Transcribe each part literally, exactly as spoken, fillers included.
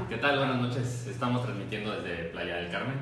¿Qué tal? Buenas noches. Estamos transmitiendo desde Playa del Carmen.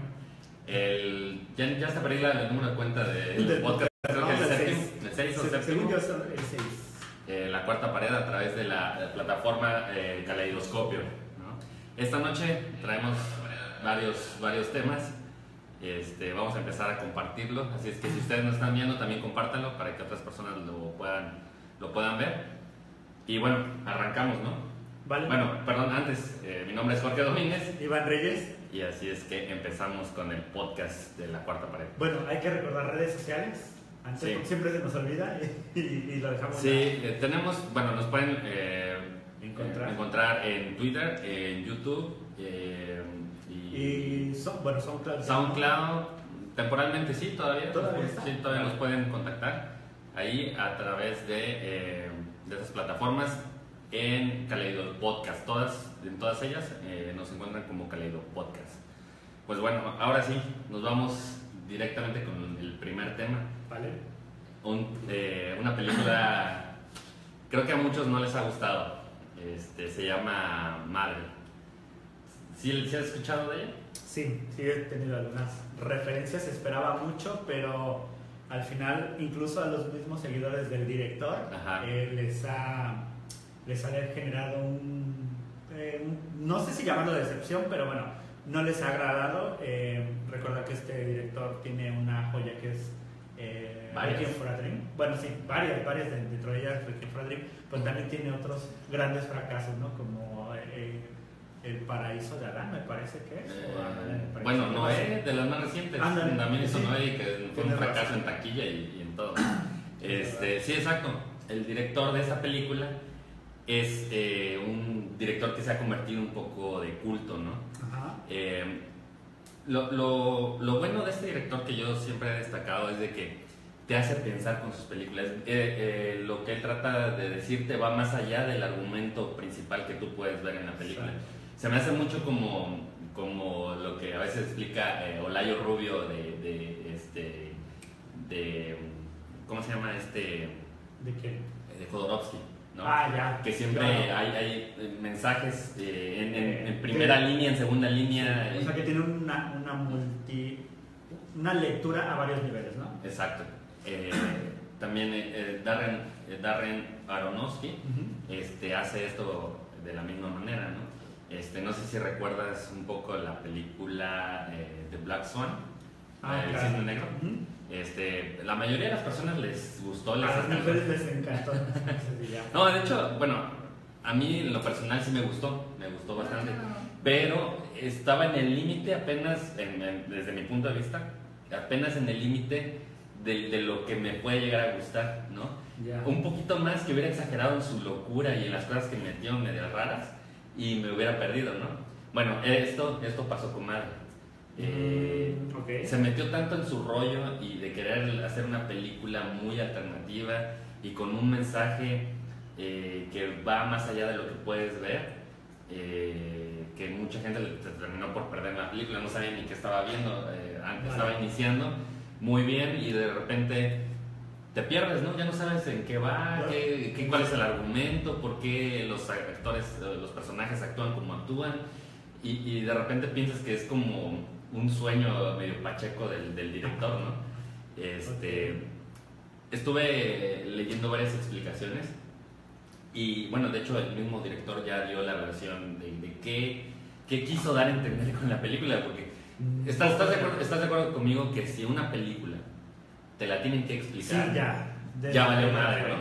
El, ya, ya se perdí la- el número de cuenta del Del podcast. Creo que no, es el del séptimo. seis. El seis o Se- séptimo. Según yo, son el seis. Eh, la cuarta pared a través de la, la plataforma eh, Caleidoscopio, ¿no? Esta noche traemos varios, varios temas. Este, vamos a empezar a compartirlo. Así es que si ustedes nos están viendo, también compártanlo para que otras personas lo puedan, lo puedan ver. Y bueno, arrancamos, ¿no? ¿Vale? Bueno, perdón, antes, eh, mi nombre es Jorge Domínguez. Iván Reyes. Y así es que empezamos con el podcast de La Cuarta Pared. Bueno, hay que recordar redes sociales. Antes, Sí. porque siempre se nos olvida y, y- y lo dejamos. Sí, eh, tenemos, bueno, nos pueden eh, Encontrar. eh, encontrar en Twitter, en YouTube eh, y, Y son, bueno, SoundCloud. SoundCloud. Temporalmente sí, todavía. ¿Todavía está? Sí, todavía nos pueden contactar ahí a través de, eh, de esas plataformas en Kaleido Podcast. Todas, en todas ellas eh, nos encuentran como Kaleido Podcast. Pues bueno, ahora sí, nos vamos directamente con el primer tema. ¿Vale? Un, eh, una película, creo que a muchos no les ha gustado. Este, se llama Madre. ¿Sí, ¿Sí has escuchado de ella? Sí, sí he tenido algunas referencias. Esperaba mucho, pero al final, incluso a los mismos seguidores del director, Ajá. eh, les ha les ha generado un, eh, un- no sé si llamarlo decepción, pero bueno, no les ha agradado. Eh, recordar que este director tiene una joya que es eh, Varias. Requiem for a Dream. Bueno, sí, varias, varias de- dentro de ellas Requiem for a Dream, pero también tiene otros grandes fracasos, ¿no? Como eh, El Paraíso de Adán, me parece que es. o Adán en el Eh, Paraíso. bueno, Algo Noé, así. de las más recientes. Ándale, También hizo sí. Noé, y que fue un Tienes fracaso razón. en taquilla y, y en todo. Este, sí, exacto. El director de esta película es eh, un director que se ha convertido un poco de culto, ¿no? Ajá. Eh, lo, lo, lo bueno de este director que yo siempre he destacado es de que te hace pensar con sus películas. Eh, eh, lo que él trata de decirte va más allá del argumento principal que tú puedes ver en la película. Se me hace mucho como, como lo que a veces explica eh, Olayo Rubio de, de, este, de, ¿cómo se llama? Este, ¿De qué? de Jodorowsky, ¿no? Ah, ya. Que siempre Claro. hay, hay eh, mensajes eh, en, en- en Eh, primera que- línea, en segunda línea. O sea, que tiene una, una multi. Una lectura a varios niveles, ¿no? Exacto. Eh, también eh, eh, Darren, eh, Darren Aronofsky Ujú. este, hace esto de la misma manera, ¿no? Este, no sé si recuerdas un poco la película eh, de Black Swan, Ah, El claro. Cisne Negro. Ujú. Este, la mayoría de las personas les gustó, les A las encantó. mujeres les encantó. Entonces, diría, No, de hecho, bueno, a mí en lo personal sí me gustó, me gustó bastante, pero estaba en el límite apenas, en- en- desde mi punto de vista, apenas en el límite de, de lo que me puede llegar a gustar, ¿no? ya. Un poquito más que hubiera exagerado en su locura y en las cosas que metió medias raras y me hubiera perdido, ¿no? Bueno, esto, esto pasó con Madre. Eh, Mm, ok. Se metió tanto en su rollo y de querer hacer una película muy alternativa y con un mensaje eh, que va más allá de lo que puedes ver, eh, que mucha gente le- se terminó por perder la película, no sabía ni qué estaba viendo, eh, antes Vale. estaba iniciando muy bien y de repente te pierdes, ¿no? Ya no sabes en qué va, Claro. qué, qué- cuál es el argumento, por qué los actores, eh, los personajes actúan como actúan y, y de repente piensas que es como un sueño medio pacheco del, del director, ¿no? Este, Estuve leyendo varias explicaciones y bueno, de hecho el mismo director ya dio la versión de, de qué, qué quiso dar a entender con la película, porque Mm, ¿estás, estás, de acuerdo, estás de acuerdo conmigo que si una película te la tienen que Sí, explicar, ya. De- ya valió de- madre, de- ¿no?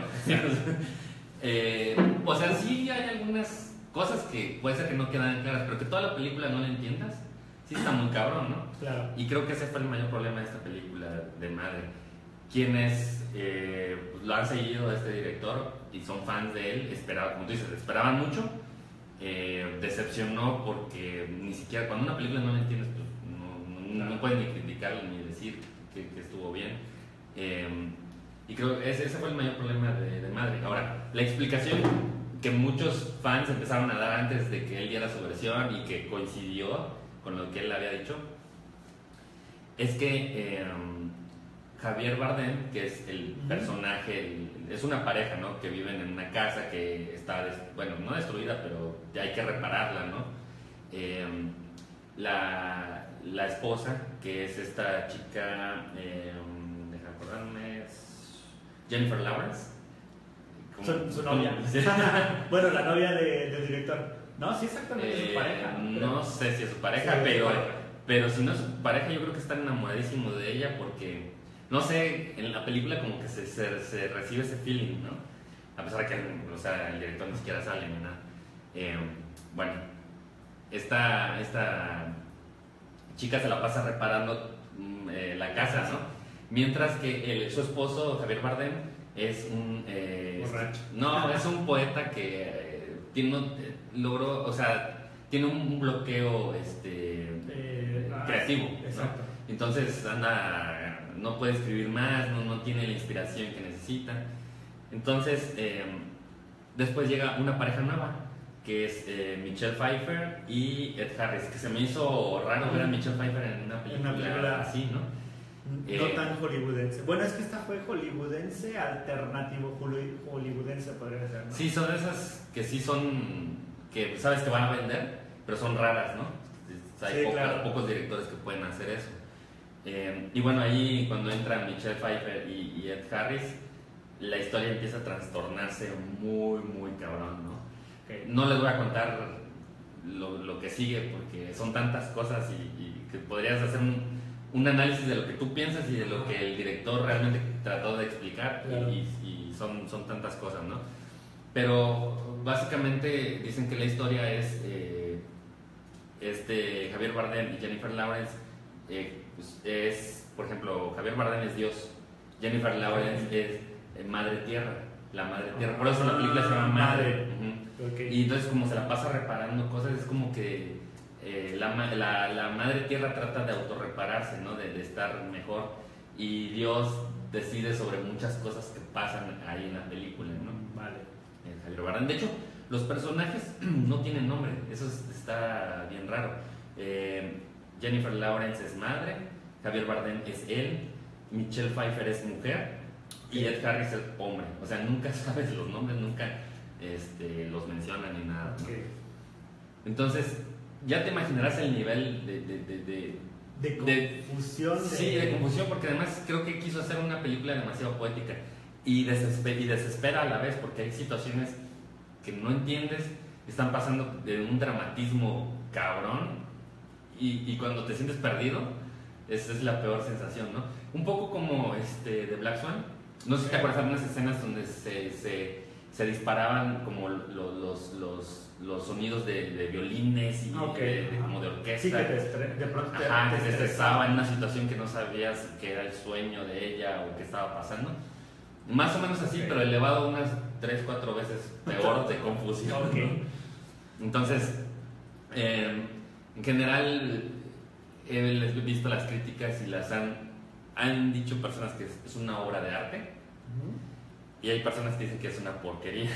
Eh, o sea, sí hay algunas cosas que puede ser que no quedan claras, pero que toda la película no la entiendas, sí está muy cabrón, ¿no? Claro. Y creo que ese fue el mayor problema de esta película de Madre. Quienes eh, pues, lo han seguido a este director y son fans de él, esperaban, como tú dices, esperaban mucho, eh, decepcionó porque ni siquiera cuando una película no la entiendes, pues no, no, no puedes ni criticarla ni decir que, que estuvo bien. Eh, y creo que ese, ese fue el mayor problema de, de Madre. Ahora, la explicación que muchos fans empezaron a dar antes de que él diera su versión y que coincidió con lo que él había dicho, es que eh, Javier Bardem, que es el Ujú. personaje, el- es una pareja, ¿no? Que viven en una casa que está, des- bueno, no destruida, pero ya hay que repararla, ¿no? Eh, la, la esposa, que es esta chica, eh, deja acordarme, es Jennifer Lawrence. Su, su novia. Sí. Bueno, la novia de, del director. No, sí, exactamente, es Eh, su pareja. no sé si es su pareja, Sí, pero, es su pareja. pero si no es su pareja, yo creo que está enamoradísimo de ella porque, no sé, en la película como que se, se, se recibe ese feeling, ¿no? A pesar de que o sea, el director ni siquiera sale ni nada. Eh, bueno, esta, esta chica se la pasa reparando mm, eh, la casa, ¿no? Mientras que el, su esposo, Javier Bardem, es un... Eh, Borracho. no, es un poeta que eh, tiene, eh, logró, o sea, tiene un bloqueo este, Eh, ah, creativo, exacto. ¿no? Entonces anda, no puede escribir más, no, no tiene la inspiración que necesita. Entonces, eh, después llega una pareja nueva, que es eh, Michelle Pfeiffer y Ed Harris, que se me hizo raro ver a Michelle Pfeiffer en una película, Una película así, ¿no? No Eh, tan hollywoodense. Bueno, es que esta fue hollywoodense, alternativo hollywoodense podría ser, ¿no? Sí, son esas que sí son, que sabes que van a vender, pero son raras, ¿no? Hay Sí, pocos, claro. pocos directores que pueden hacer eso. Eh, y bueno, ahí cuando entran Michelle Pfeiffer y, y Ed Harris, la historia empieza a trastornarse muy, muy cabrón, ¿no? Okay. No les voy a contar lo, lo que sigue porque son tantas cosas y, y que podrías hacer un, un análisis de lo que tú piensas y de lo que el director realmente trató de explicar, claro. y, y son, son tantas cosas, ¿no? Pero básicamente dicen que la historia es eh, este Javier Bardem y Jennifer Lawrence, eh, pues es, por ejemplo, Javier Bardem es Dios, Jennifer Lawrence es eh, Madre Tierra, la Madre Tierra, por eso la película se llama Madre. Uh-huh. Okay. Y entonces como se la pasa reparando cosas, es como que eh, la, la, la Madre Tierra trata de autorrepararse, ¿no? De, de estar mejor, y Dios decide sobre muchas cosas que pasan ahí en la película, ¿no? Vale. En Javier Bardem. De hecho, los personajes no tienen nombre, eso es, está bien raro. Eh, Jennifer Lawrence es madre, Javier Bardem es él, Michelle Pfeiffer es mujer y Ed Harris es hombre. O sea, nunca sabes los nombres, nunca este, los mencionan ni nada, ¿no? Okay. Entonces, ya te imaginarás el nivel de... de, de, de De confusión. de, sí, de confusión, porque además creo que quiso hacer una película demasiado poética y, desesper, y desespera a la vez, porque hay situaciones que no entiendes, están pasando de un dramatismo cabrón, y, y cuando te sientes perdido, esa es la peor sensación, ¿no? Un poco como este, de Black Swan. No sé si te acuerdas de unas escenas donde se, se, se disparaban como lo, los, los, los sonidos de, de violines y Okay. de, de, como de orquesta. Sí, que te estre- de pronto te, Ajá, te que te estresaba. estresaba en una situación que no sabías que era el sueño de ella o qué estaba pasando. Más o menos así, Okay. pero elevado unas tres, cuatro veces peor de confusión. Okay. ¿No? Entonces, eh, en general, he visto las críticas y las han, han dicho personas que es, es una obra de arte, Uh-huh. y hay personas que dicen que es una porquería.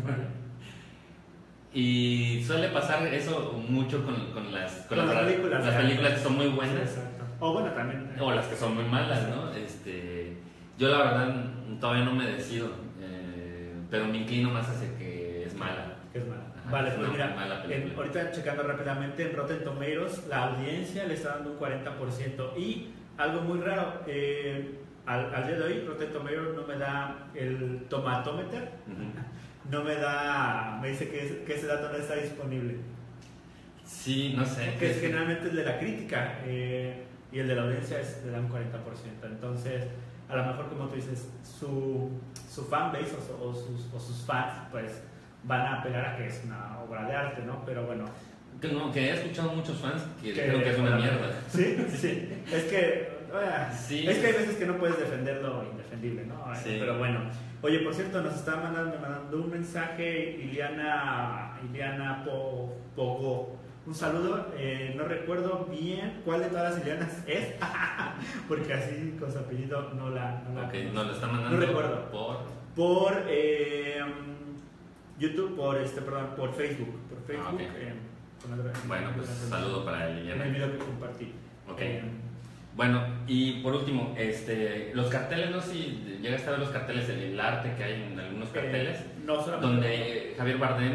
Y suele pasar eso mucho con, con las, con Con las, las películas, las ¿eh? películas que son muy Sí, buenas, exacto. O bueno, también. o las que son muy malas, ¿no? Este, yo la verdad todavía no me decido, eh, pero me inclino más hacia que es mala. Que es mala. Ajá, Vale, es pues una mira, mala en- película. ahorita checando rápidamente en Rotten Tomatoes, la audiencia le está dando un cuarenta por ciento. Y algo muy raro, eh, al, al día de hoy, Rotten Tomatoes no me da el tomatometer, Ujú. no me da, me dice que, es- que ese dato no está disponible. Sí, no sé. Que es generalmente el de la crítica, eh, y el de la audiencia es, le da un cuarenta por ciento. Entonces, a lo mejor, como tú dices, su, su fanbase o, su- o sus, o sus fans, pues van a apelar a que es una obra de arte, ¿no? Pero bueno. Que, no, que he escuchado muchos fans que, que- creo que es una mierda. Sí, sí. Es que, ah, Sí. es que hay veces que no puedes defender lo indefendible, ¿no? Sí. Pero bueno. Oye, por cierto, nos está mandando, mandando un mensaje Iliana, Iliana Po- Pogo. Un saludo. Eh, no recuerdo bien cuál de todas las Ilianas es, porque así con su apellido no la. No la Ok, conozco. nos lo están mandando No recuerdo. por... Por eh, YouTube, por este, perdón, por Facebook. Por Facebook. Ah, ok. eh, con la- Bueno, pues saludo para en el Liliana. video que compartí. Ok. Eh, Bueno, y por último, este, los carteles, no sé si llegaste a ver los carteles, el, el arte que hay en algunos carteles, eh, no solamente. donde Javier Bardem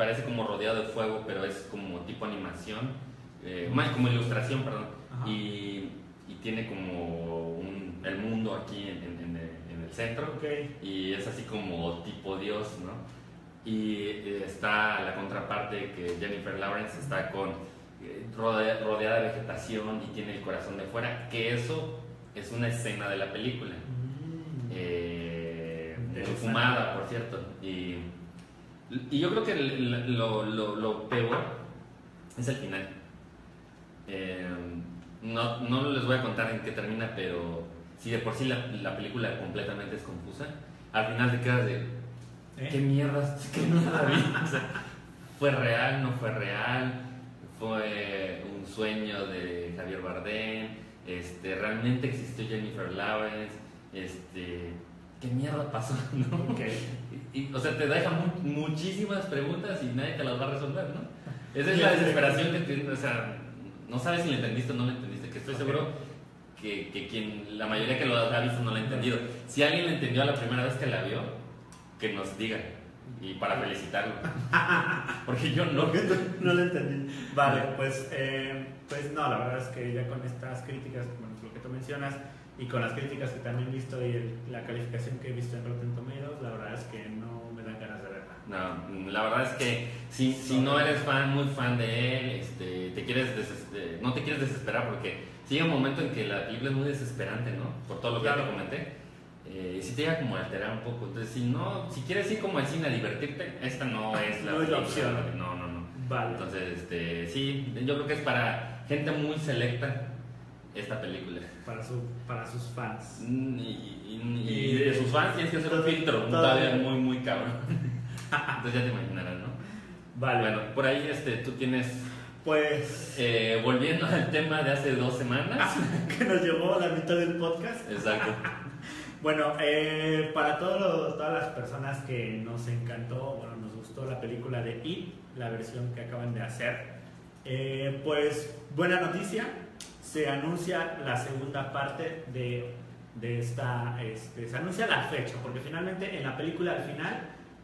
parece como rodeado de fuego, pero es como tipo animación, eh, más como ilustración, perdón, y, y tiene como un, el mundo aquí en, en, en, el, en el centro, okay. Y es así como tipo Dios, ¿no? Y eh, está la contraparte que Jennifer Lawrence está con eh, rodea, rodeada de vegetación y tiene el corazón de fuera, que eso es una escena de la película. Mm. Eh, muy fumada, por cierto. Y, y yo creo que el, lo, lo, lo peor es el final. Eh, no, no les voy a contar en qué termina, pero si de por sí la, la película completamente es confusa, al final te quedas de ¿Eh? ¿qué mierda? ¿Qué mierda vi? O sea, ¿fue real? ¿No fue real? ¿Fue un sueño de Javier Bardem? Este, ¿realmente existió Jennifer Lawrence? Este, ¿qué mierda pasó? ¿No? Okay. Y, y, o sea, te deja mu muchísimas preguntas y nadie te las va a resolver, ¿no? Esa es la desesperación que tienes, o sea, no sabes si le entendiste o no le entendiste, que estoy okay. seguro que, que quien, la mayoría que lo ha visto no lo ha entendido. Si alguien le entendió la primera vez que la vio, que nos diga y para felicitarlo. Porque yo no. No lo entendí. Vale, pues, eh, pues no, la verdad es que ya con estas críticas, bueno, lo que tú mencionas, y con las críticas que también he visto y el, la calificación que he visto en Rotten Tomatoes, la verdad es que no me dan ganas de verla. No, la verdad es que si, si no eres fan, muy fan de él, este, te quieres no te quieres desesperar porque llega un momento en que la película es muy desesperante, ¿no? Por todo lo que claro. ya te comenté. Eh, si te llega como a alterar un poco. Entonces, si no, si quieres ir como al cine a divertirte, esta no es la, no es la opción. No, no, no. Vale. Entonces, este, sí, yo creo que es para gente muy selecta esta película. Para, su, para sus fans. Y, y, y, y de sus fans tienes que hacer un filtro todavía muy, muy cabrón. Entonces ya te imaginarás, ¿no? Vale. Bueno, por ahí este, tú tienes... Pues... Eh, volviendo al tema de hace dos semanas. Que nos llevó a la mitad del podcast. Exacto. Bueno, eh, para todo lo, todas las personas que nos encantó, bueno, nos gustó la película de It, la versión que acaban de hacer, eh, pues buena noticia, se anuncia la segunda parte de, de esta, este, se anuncia la fecha, porque finalmente en la película al final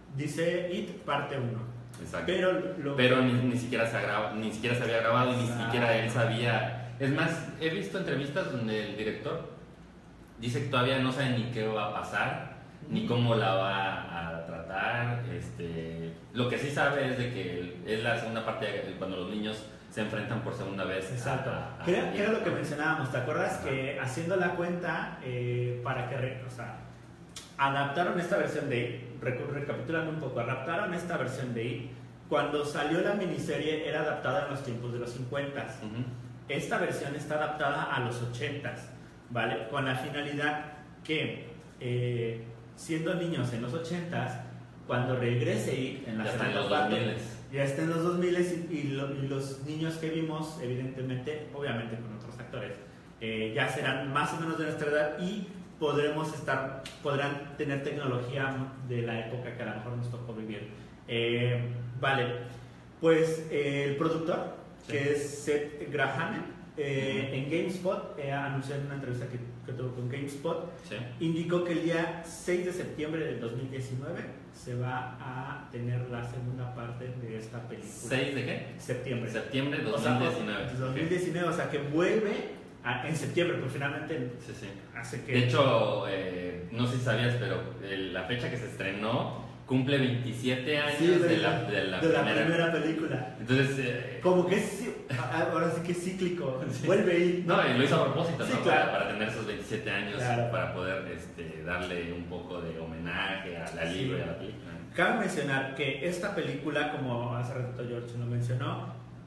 dice It parte uno. Exacto. Pero, lo Pero ni, ni, siquiera se graba, ni siquiera se había grabado y ni siquiera él sabía. Es más, he visto entrevistas donde el director dice que todavía no sabe ni qué va a pasar, mm. ni cómo la va a tratar. Este, lo que sí sabe es de que es la segunda parte de cuando los niños se enfrentan por segunda vez. Exacto. A, a, ¿Qué, a, ¿Qué era lo que mencionábamos? ¿Te acuerdas Ajá. que haciendo la cuenta eh, para que, o sea, adaptaron esta versión de It, recapitulando un poco, adaptaron esta versión de It, cuando salió la miniserie era adaptada en los tiempos de los cincuentas. Uh-huh. Esta versión está adaptada a los ochentas. ¿Vale? Con la finalidad que, eh, siendo niños en los ochentas, cuando regrese It en la segunda parte, ya está en los dos mil y, y, lo, y los niños que vimos, evidentemente, obviamente con otros actores, eh, ya serán más o menos de nuestra edad y podremos estar, podrán tener tecnología de la época que a lo mejor nos tocó vivir. Eh, vale, pues eh, el productor, sí. que es Seth Graham, Eh, en GameSpot, eh, anunció en una entrevista que, que tuvo con GameSpot, sí. indicó que el día seis de septiembre del dos mil diecinueve se va a tener la segunda parte de esta película. ¿seis de qué? Septiembre. Septiembre de dos mil diecinueve. O sea, dos mil diecinueve, okay. O sea que vuelve a, en septiembre, pues finalmente sí, sí. hace que... De hecho, eh, no sé si sabías, pero el, la fecha que se estrenó cumple veintisiete años sí, de, de, la, de, la, de la primera. primera película. Entonces, eh, como que es, ahora sí que es cíclico, sí. vuelve a ir. No, y lo hizo a propósito, sí, ¿no? Claro. Para, para tener esos veintisiete años, claro. para poder este, darle un poco de homenaje a la sí. libro y a la película. Cabe mencionar que esta película, como hace rato George lo mencionó,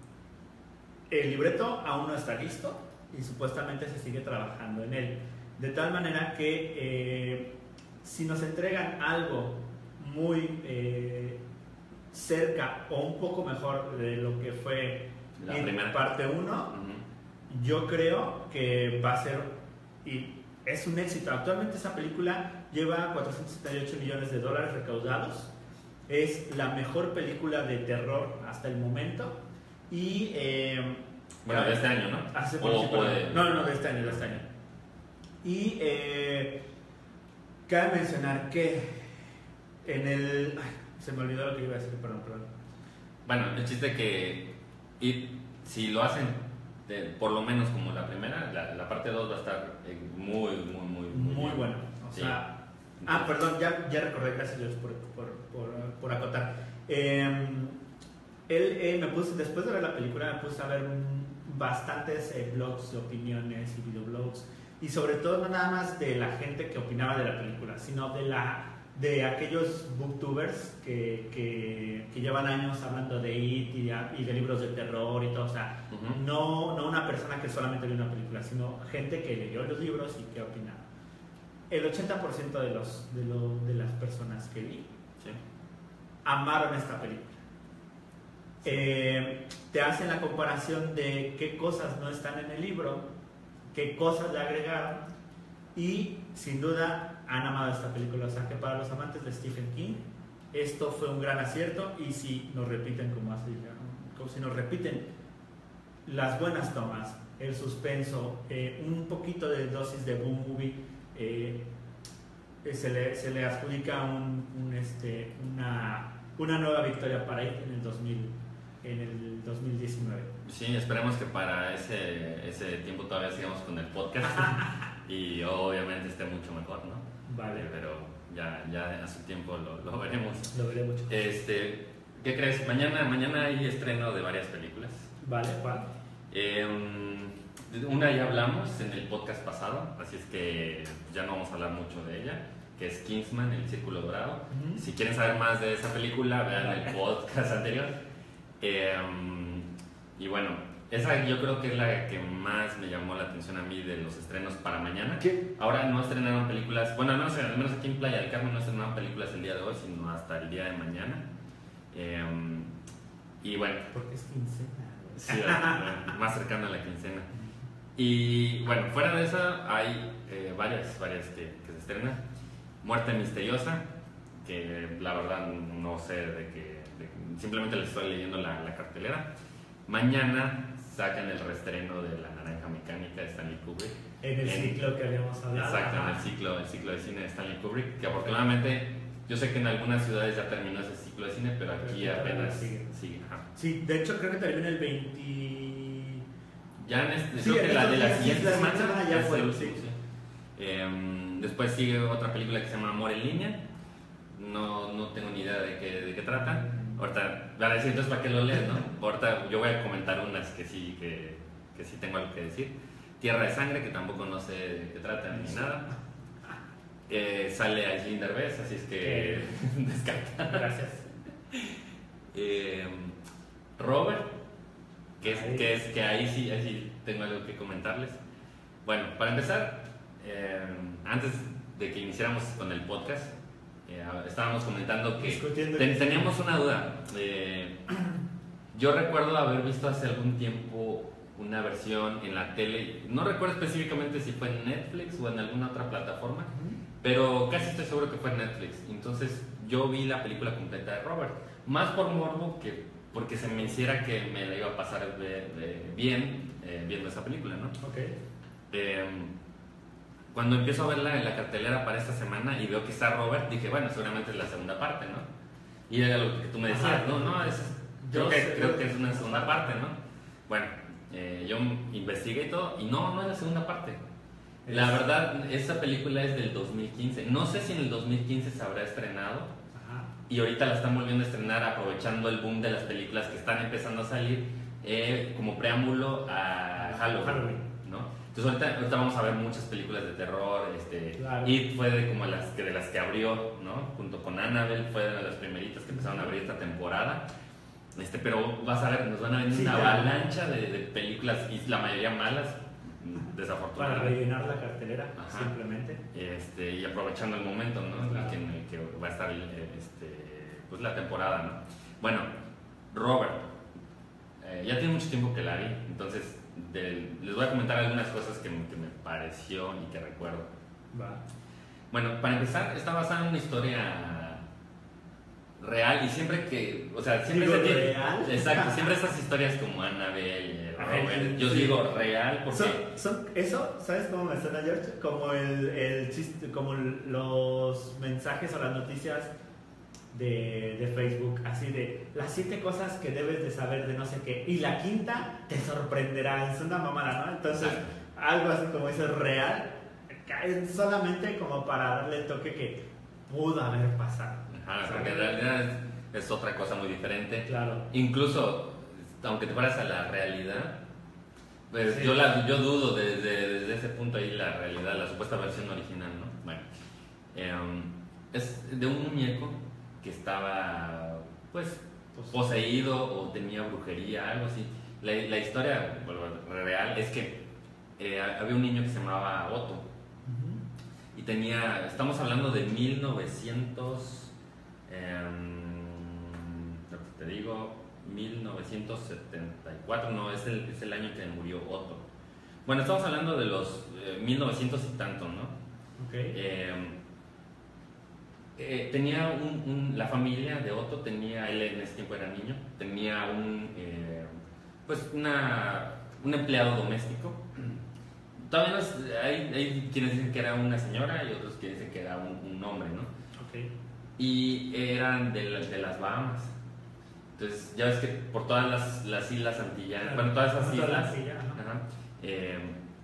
el libreto aún no está listo y supuestamente se sigue trabajando en él. De tal manera que eh, si nos entregan algo muy eh, cerca o un poco mejor de lo que fue la en primera parte uno, uh-huh. yo creo que va a ser y es un éxito. Actualmente esa película lleva cuatrocientos setenta y ocho millones de dólares recaudados, es la mejor película de terror hasta el momento y eh, bueno, de este año, ¿no? Hace o, o de... no, no, de este año, de este año. Y eh, cabe mencionar que en el... Ay, se me olvidó lo que iba a decir, perdón, perdón. bueno, el chiste que y, si lo hacen de, por lo menos como la primera, la, la parte dos va a estar eh, muy, muy, muy, muy, muy buena. O sí. sea, ah, perdón, ya, ya recordé, gracias Dios por, por, por, por acotar. Eh, él, eh, me puse, después de ver la película, me puse a ver un, bastantes eh, blogs de opiniones y videoblogs, y sobre todo no nada más de la gente que opinaba de la película, sino de la de aquellos booktubers que, que, que llevan años hablando de It y de, y de libros de terror y todo, o sea, uh-huh. no, no una persona que solamente vio una película, sino gente que leyó los libros y que opinaba. El ochenta por ciento de, los, de, lo, de las personas que vi sí. amaron esta película. Sí. Eh, te hacen la comparación de qué cosas no están en el libro, qué cosas le agregaron, y sin duda han amado esta película. O sea, que para los amantes de Stephen King esto fue un gran acierto, y si nos repiten como así, como si nos repiten las buenas tomas, el suspenso, eh, un poquito de dosis de boom movie, eh, se, le, se le adjudica un, un, este, una, una nueva victoria para It en el dos mil, en el dos mil diecinueve. Sí, esperemos que para ese, ese tiempo todavía sigamos con el podcast y obviamente esté mucho mejor, ¿no? Vale. Pero ya, ya a su tiempo lo, lo veremos. Lo veremos. Este, ¿qué crees? Mañana, mañana hay estreno de varias películas. Vale, ¿cuál? Eh, una ya hablamos en el podcast pasado, así es que ya no vamos a hablar mucho de ella, que es Kingsman, El Círculo Dorado. Uh-huh. Si quieren saber más de esa película, vean vale. el podcast anterior. Eh, y bueno, esa yo creo que es la que más me llamó la atención a mí de los estrenos para mañana. ¿Qué? Ahora no estrenaron películas, bueno, al menos, al menos aquí en Playa del Carmen no estrenaron películas el día de hoy, sino hasta el día de mañana. Eh, y bueno. Porque es quincena. Sí, más cercano a la quincena. Y bueno, fuera de esa hay eh, varias, varias que, que se estrenan. Muerte Misteriosa, que la verdad no sé de qué, de, simplemente le estoy leyendo la, la cartelera. Mañana sacan el reestreno de La Naranja Mecánica de Stanley Kubrick. En el en, ciclo que habíamos hablado. Exacto, en el ciclo, el ciclo de cine de Stanley Kubrick, que afortunadamente yo sé que en algunas ciudades ya terminó ese ciclo de cine, pero aquí pero apenas sigue. sigue sí, de hecho creo que termina el veinte... Ya en este, sí, creo que la de la siguiente la semana, semana ya fue. Sí, sí. Eh, después sigue otra película que se llama Amor en Línea. No, no tengo ni idea de qué, de qué trata. Ahorita, van a decir, entonces, ¿para qué lo lees, no? Ahorita yo voy a comentar unas que sí, que, que sí tengo algo que decir. Tierra de Sangre, que tampoco no sé de qué trata ni nada. Eh, sale a Jim Derbez, así es que descarta. Gracias. Eh, Robert, que es, que es que ahí sí, ahí sí tengo algo que comentarles. Bueno, para empezar, eh, antes de que iniciáramos con el podcast, eh, estábamos comentando que ten, teníamos una duda. Eh, yo recuerdo haber visto hace algún tiempo una versión en la tele, no recuerdo específicamente si fue en Netflix o en alguna otra plataforma, pero casi estoy seguro que fue en Netflix. Entonces yo vi la película completa de Robert, más por morbo que porque se me hiciera que me la iba a pasar de, de, bien eh, viendo esa película, ¿no? Okay. Eh, cuando empiezo a verla en la cartelera para esta semana y veo que está Robert, dije, bueno, seguramente es la segunda parte, ¿no? Y era lo que tú me decías, Ajá. no, no, es, creo, que, creo que es una segunda parte, ¿no? Bueno, eh, yo investigué y todo, y no, no es la segunda parte. La verdad, esa película es del dos mil quince. No sé si en el dos mil quince se habrá estrenado. Ajá. Y ahorita la están volviendo a estrenar aprovechando el boom de las películas que están empezando a salir eh, como preámbulo a Halloween, Halloween. ¿no? Entonces ahorita, ahorita vamos a ver muchas películas de terror. Este, claro. It fue de, como las que, de las que abrió, ¿no? Junto con Annabelle fue de las primeritas que empezaron a abrir esta temporada. Este, pero vas a ver, nos van a venir sí, una claro. avalancha de, de películas, y la mayoría malas, desafortunadamente. Para rellenar la cartelera, Ajá. simplemente. Este, y aprovechando el momento, ¿no? Claro. En el que va a estar este, pues, la temporada, ¿no? Bueno, Robert, eh, ya tiene mucho tiempo que la vi, entonces de, les voy a comentar algunas cosas que, que me pareció y que recuerdo. Va. Bueno, para empezar, está basada en una historia real y siempre que, o sea, siempre digo, se tiene, real. Exacto, siempre estas historias como Annabelle, Robert, yo sí. digo real porque son, son, eso, ¿sabes cómo me suena, George? Como el, el chiste, como los mensajes o las noticias de, de Facebook, así de las siete cosas que debes de saber de no sé qué, y la quinta te sorprenderá, es una mamada, ¿no? Entonces, algo así como eso es real, es solamente como para darle el toque que pudo haber pasado. Ajá, porque en realidad es, es otra cosa muy diferente. Claro. Incluso, aunque te fueras a la realidad, pues Sí. yo, la, yo dudo desde, desde ese punto ahí la realidad, la supuesta versión original, ¿no? Bueno, eh, es de un muñeco que estaba, pues, poseído o tenía brujería, algo así. La, la historia bueno, real es que eh, había un niño que se llamaba Otto uh-huh. y tenía, estamos hablando de mil novecientos, eh, te digo, mil novecientos setenta y cuatro, no, es el, es el año que murió Otto. Bueno, estamos hablando de los eh, mil novecientos y tanto, ¿no? Okay. Eh, eh, tenía un, un, la familia de Otto tenía, él en ese tiempo era niño, tenía un, eh, pues una, un empleado doméstico. Todavía no es, hay, hay quienes dicen que era una señora y otros que dicen que era un, un hombre, ¿no? Okay. Y eran de, la, de las Bahamas. Entonces, ya ves que por todas las, las islas antillanas, bueno, todas esas islas, Silla, ¿no? ajá, eh,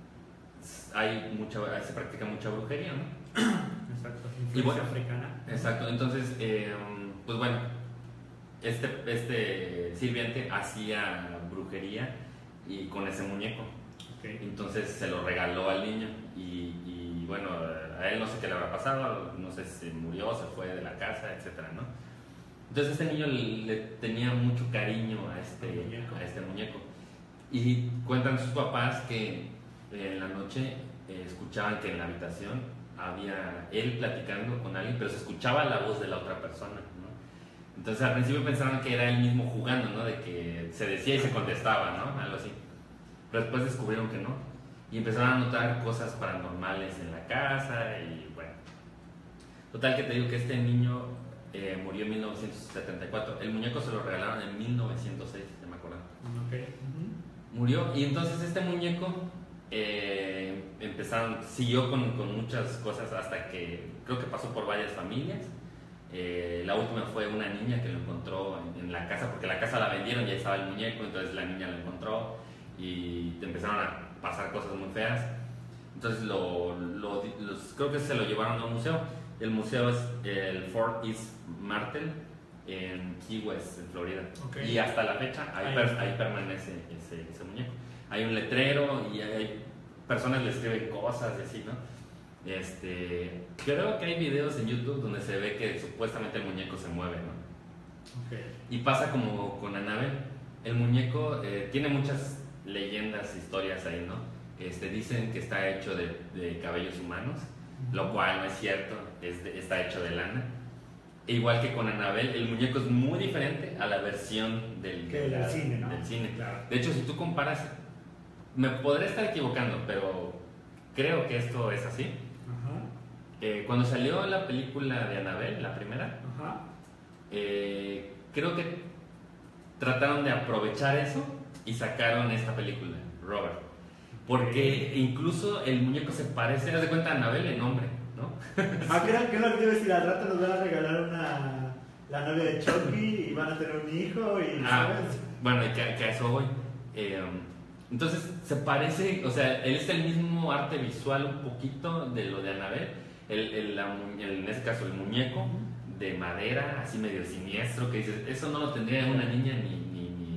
hay mucha, se practica mucha brujería, ¿no? Exacto, y bueno, africana. Exacto, entonces, eh, pues bueno, este, este sirviente hacía brujería y con ese muñeco. Okay. Entonces se lo regaló al niño y, y bueno, a él no sé qué le habrá pasado, no sé si murió, se fue de la casa, etcétera, ¿no? Entonces este niño le tenía mucho cariño a este muñeco, a este muñeco. Y cuentan sus papás que eh, en la noche eh, escuchaban que en la habitación había él platicando con alguien, pero se escuchaba la voz de la otra persona, ¿no? Entonces al principio pensaban que era él mismo jugando, ¿no? De que se decía y se contestaba, ¿no? Algo así. Pero después descubrieron que no. Y empezaron a notar cosas paranormales en la casa y bueno. Total que te digo que este niño Eh, murió en mil novecientos setenta y cuatro. El muñeco se lo regalaron en mil novecientos seis, ya me acuerdo. Okay. Uh-huh. Murió y entonces este muñeco eh, empezaron, siguió con, con muchas cosas hasta que creo que pasó por varias familias. Eh, la última fue una niña que lo encontró en, en la casa, porque la casa la vendieron y ahí estaba el muñeco, entonces la niña lo encontró y empezaron a pasar cosas muy feas. Entonces lo, lo, los, creo que se lo llevaron a un museo. El museo es el Fort East Martel en Key West, en Florida. Okay. Y hasta la fecha ahí, per, ahí permanece ese, ese muñeco. Hay un letrero y hay personas le escriben cosas y así, ¿no? Este, creo que hay videos en YouTube donde se ve que supuestamente el muñeco se mueve, ¿no? Okay. Y pasa como con Annabelle. El muñeco eh, tiene muchas leyendas, historias ahí, ¿no? Este, dicen que está hecho de, de cabellos humanos, lo cual no es cierto, es de, está hecho de lana. E igual que con Annabelle, el muñeco es muy diferente a la versión del, de la, del cine, ¿no? Del cine. Claro. De hecho, si tú comparas, me podré estar equivocando, pero creo que esto es así. Ajá. Eh, cuando salió la película de Annabelle, la primera, Ajá. Eh, creo que trataron de aprovechar eso y sacaron esta película, Robert. Porque incluso el muñeco se parece, haz de cuenta, a Annabelle en nombre, ¿no? Ah, ¿qué es lo que te iba a decir? Al rato nos van a regalar una, la novia de Chucky y van a tener un hijo y... Ah, ¿sabes? bueno, y que, que a eso voy. Eh, entonces, se parece, o sea, él es el mismo arte visual un poquito de lo de Annabelle. El, el, la, el, en ese caso, el muñeco de madera, así medio siniestro, que dices, eso no lo tendría una niña ni...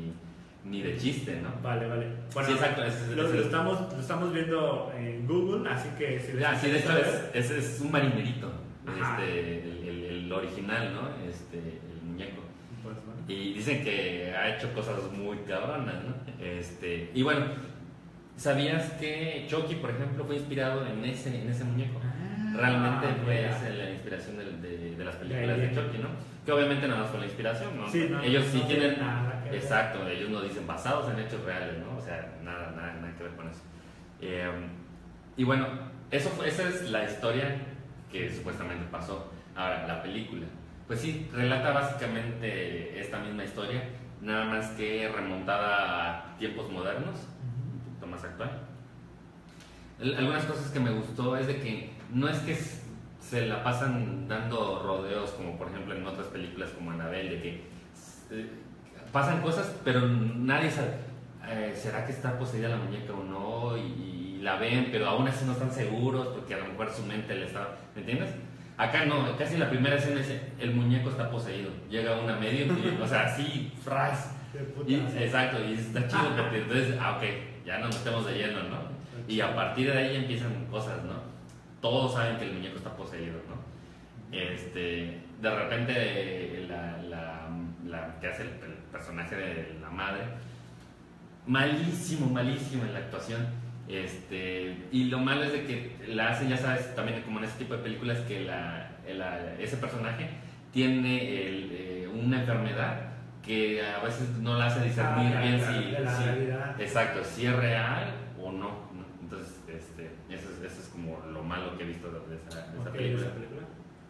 ni de chiste, ¿no? Vale, vale. Bueno, sí, exacto. Es, es, lo, es, lo, estamos, lo estamos viendo en Google, así que si les ah, sí, de hecho es, es, es un marinerito, Ajá. este, el, el, el original, ¿no? Este, el muñeco. Pues, bueno. Y dicen que ha hecho cosas muy cabronas, ¿no? Este, y bueno, ¿sabías que Chucky, por ejemplo, fue inspirado en ese, en ese muñeco? Ah, Realmente fue yeah. esa la inspiración de, de, de las películas yeah, yeah. de Chucky, ¿no? Que obviamente nada más fue la inspiración, ¿no? Sí, no ellos no, sí no tienen... Nada que exacto, ver. Ellos no dicen basados en hechos reales, ¿no? O sea, nada, nada, nada que ver con eso. Eh, y bueno, eso fue, esa es la historia que supuestamente pasó. Ahora, la película. Pues sí, relata básicamente esta misma historia, nada más que remontada a tiempos modernos, uh-huh. un poquito más actual. Algunas cosas que me gustó es de que no es que se la pasan dando rodeos, como por ejemplo en otras películas como Annabelle, de que eh, pasan cosas, pero nadie sabe, eh, ¿será que está poseída la muñeca o no? Y, y la ven, pero aún así no están seguros, porque a lo mejor su mente le está, ¿me entiendes? Acá no, casi en la primera escena es el muñeco está poseído, llega una medium, y, o sea, así, fras. Y, exacto, y está chido porque entonces, ah, ok, ya nos metemos de lleno, ¿no? Y a partir de ahí empiezan cosas, ¿no? Todos saben que el muñeco está poseído, ¿no? Este, de repente la, la, la que hace el, el personaje de la madre, malísimo, malísimo en la actuación. Este, y lo malo es de que la hacen, ya sabes, también como en ese tipo de películas, que la, la, ese personaje tiene el, eh, una enfermedad que a veces no la hace discernir ah, bien la, si, la si exacto, si es real o no, ¿no? Entonces, este, eso, es, eso es como lo malo que he visto de esa, de esa okay, película. ¿esa película?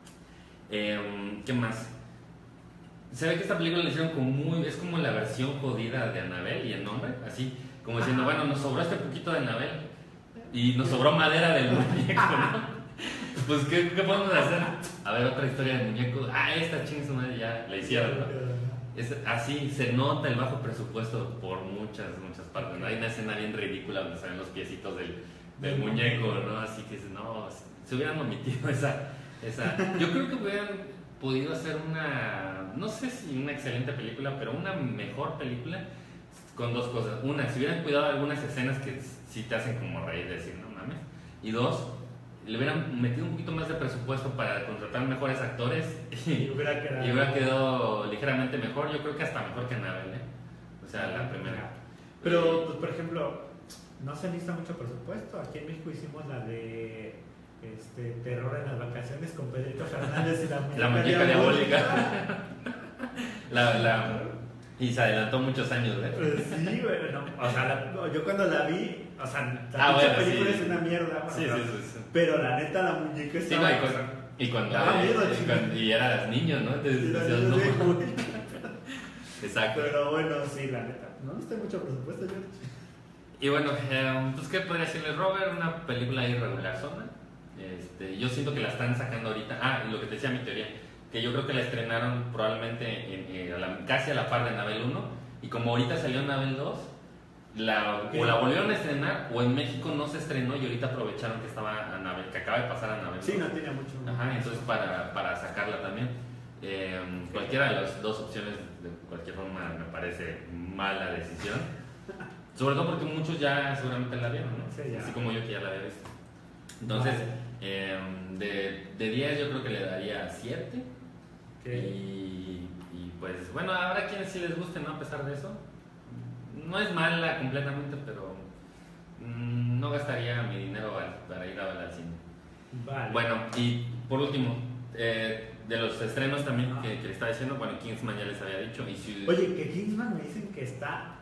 Eh, ¿Qué más? Se ve que esta película la hicieron como muy, es como la versión jodida de Annabelle y el nombre, así, como diciendo, bueno, nos sobró este poquito de Annabelle y nos sobró madera del muñeco, ¿no? Pues, ¿qué, ¿qué podemos hacer? A ver, otra historia del muñeco. Ah, esta chingada madre ya la hicieron, ¿no? Es así, se nota el bajo presupuesto por muchas, muchas partes, ¿no? Hay una escena bien ridícula donde salen los piecitos del, del muñeco, ¿no? Así que, no, se hubieran omitido esa, esa... Yo creo que hubieran podido hacer una, no sé si una excelente película, pero una mejor película con dos cosas. Una, si hubieran cuidado algunas escenas que sí te hacen como reír, decir, no mames. Y dos, le hubieran metido un poquito más de presupuesto para contratar mejores actores y, y, hubiera, quedado... y hubiera quedado ligeramente mejor. Yo creo que hasta mejor que Annabelle, ¿eh? O sea, la primera. Pero, pues, por ejemplo, no se necesita mucho presupuesto. Aquí en México hicimos la de este, Terror en las Vacaciones con Pedrito Fernández y la muñeca, la muñeca diabólica. la, la, y se adelantó muchos años, ¿eh? Pues sí, güey. No, o sea, la, yo cuando la vi, o sea, la ah, bueno, película sí. es una mierda. Bueno, sí, pero, sí, sí, sí. pero la neta, la muñeca estaba... Sí, no, y, cuando, y, cuando, ah, y, miedo, y, cuando, y eras niño, ¿no? Entonces, sí, decías, no, no. Exacto. Pero bueno, sí, la neta. No necesita mucho presupuesto, yo. Y bueno, eh, pues, ¿qué podría decirle Robert? Una película irregular zona. Este, yo siento que la están sacando ahorita. Ah, y lo que te decía mi teoría, que yo creo que la estrenaron probablemente en, en, a la, casi a la par de Annabelle uno. Y como ahorita salió Annabelle dos, la, o la volvieron a estrenar, o en México no se estrenó y ahorita aprovecharon que estaba Annabelle, que acaba de pasar Annabelle. Sí, no tiene mucho. Ajá, entonces para, para sacarla también. Eh, cualquiera de las dos opciones, de cualquier forma, me parece mala decisión. Sobre todo porque muchos ya seguramente la vieron, ¿no? Sí, así como yo que ya la había visto. Entonces, vale. eh, de, de diez yo creo que le daría siete. Okay. Y, y pues, bueno, habrá quienes sí les guste, ¿no? A pesar de eso. No es mala completamente, pero mmm, no gastaría mi dinero para ir a ver al cine. Vale. Bueno, y por último, eh, de los estrenos también ah. que, que le estaba diciendo, bueno, Kingsman ya les había dicho. Y si... Oye, que Kingsman me dicen que está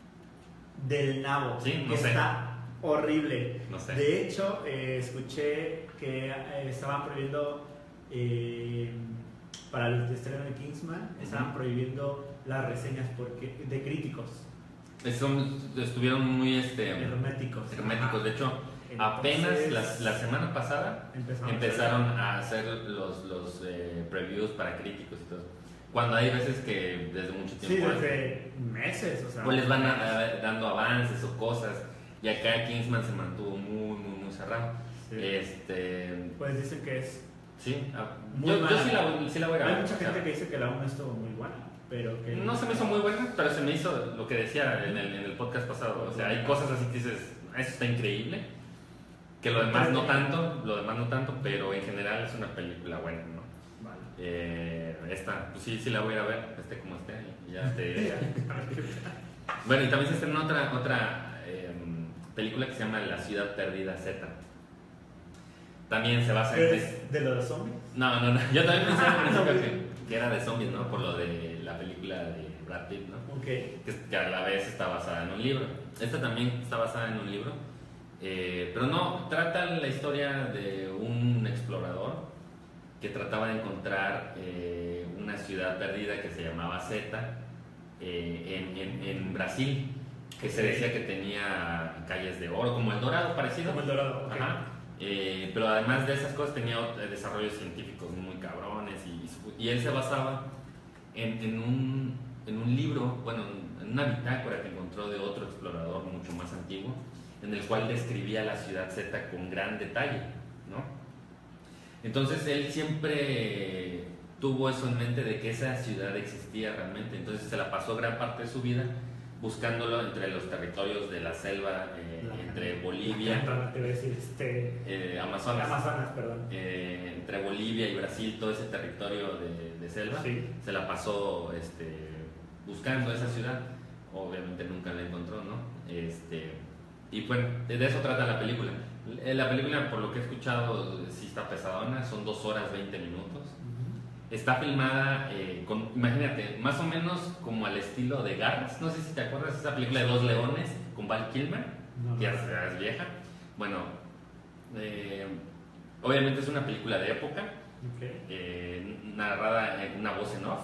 del nabo, sí, no que sé. está horrible. No sé. De hecho, eh, escuché que eh, estaban prohibiendo, eh, para el estreno de Kingsman, uh-huh. estaban prohibiendo las reseñas porque, de críticos. Son, estuvieron muy este, herméticos. herméticos. De hecho, entonces, apenas la, la semana pasada empezaron a hacer los, los eh, previews para críticos y todo. Cuando hay veces que desde mucho tiempo... Sí, desde meses, o sea... Pues les van a, a, dando avances o cosas. Y acá Kingsman se mantuvo muy, muy, muy cerrado. Sí. Este... Pues dicen que es... Sí, yo, yo sí, la, sí la voy a ver. Hay mucha gente que dice que la uno estuvo muy buena. Pero que... No se me hizo muy buena, pero se me hizo lo que decía en el, en el podcast pasado. O sea, hay cosas así que dices, eso está increíble. Que lo demás no tanto, lo demás no tanto, pero en general es una película buena, ¿no? Vale. Eh, esta, pues sí, sí la voy a ir a ver, esté como esté. Ya te... Bueno, y también se estrenó otra, otra eh, película que se llama La Ciudad Perdida Z. También se basa en... ¿Es de los zombies? No, no, no. Yo también pensé al principio que, que era de zombies, ¿no? Por lo de la película de Brad Pitt, ¿no? Ok. Que, que a la vez está basada en un libro. Esta también está basada en un libro. Eh, pero no, trata la historia de un explorador que trataba de encontrar eh, una ciudad perdida que se llamaba Z eh, en, en, en Brasil, que se decía que tenía calles de oro, como el Dorado, parecido. Como el Dorado, okay. Ajá. Eh, pero además de esas cosas tenía ot- desarrollos científicos muy cabrones y, y, su- y él se basaba en, en, un, en un libro, bueno, en una bitácora que encontró de otro explorador mucho más antiguo, en el cual describía la ciudad Z con gran detalle, ¿no? Entonces él siempre tuvo eso en mente de que esa ciudad existía realmente, entonces se la pasó gran parte de su vida buscándolo entre los territorios de la selva, eh, La- entre Bolivia, la- te voy a decir, este, eh, Amazonas, Amazonas, perdón. eh, entre Bolivia y Brasil, todo ese territorio de, de selva, Sí. se la pasó este, buscando esa ciudad. Obviamente nunca la encontró, ¿no? Este, y bueno, de eso trata la película. Eh, La película, por lo que he escuchado, sí está pesadona, son dos horas veinte minutos. Está filmada eh, con, imagínate, más o menos como al estilo de Garras. No sé si te acuerdas de esa película de Dos Leones con Val Kilmer, No, que ya no. es es vieja. Bueno, eh, obviamente es una película de época, Ok. eh, narrada en una voz en off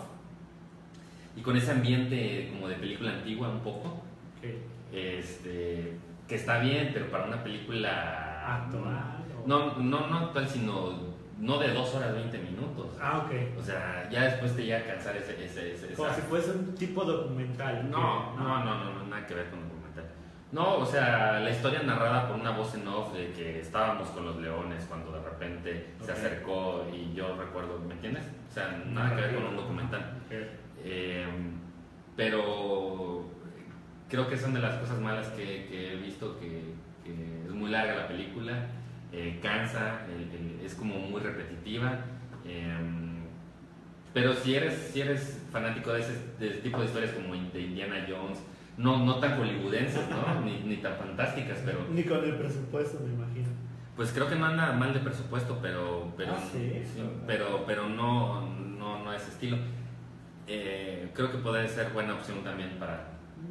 y con ese ambiente como de película antigua un poco, Ok. este, que está bien, pero para una película Actual. o- no, no, no actual, sino no de dos horas veinte minutos. Ah, ok. O sea, ya después te llega a cansar ese, ese, ese Como esa- si fuese un tipo documental. no, que- no, no, no, no, nada que ver con documental. No, o sea, la historia narrada por una voz en off de que estábamos con los leones cuando de repente se Ok. acercó y yo recuerdo, ¿me entiendes? O sea, nada que ver con un documental. Ok. Eh, pero creo que son de las cosas malas que, que he visto, que, que es muy larga la película, eh, cansa, el- el- es como muy repetitiva. eh, pero si eres, si eres fanático de ese, de ese tipo de historias como de Indiana Jones, no, no tan hollywoodenses, ¿no? ni, ni tan fantásticas, pero Ni con el presupuesto, me imagino. pues creo que no anda mal de presupuesto, pero pero Ah, sí. pero, pero no, no, no es estilo. Eh, creo que puede ser buena opción también para,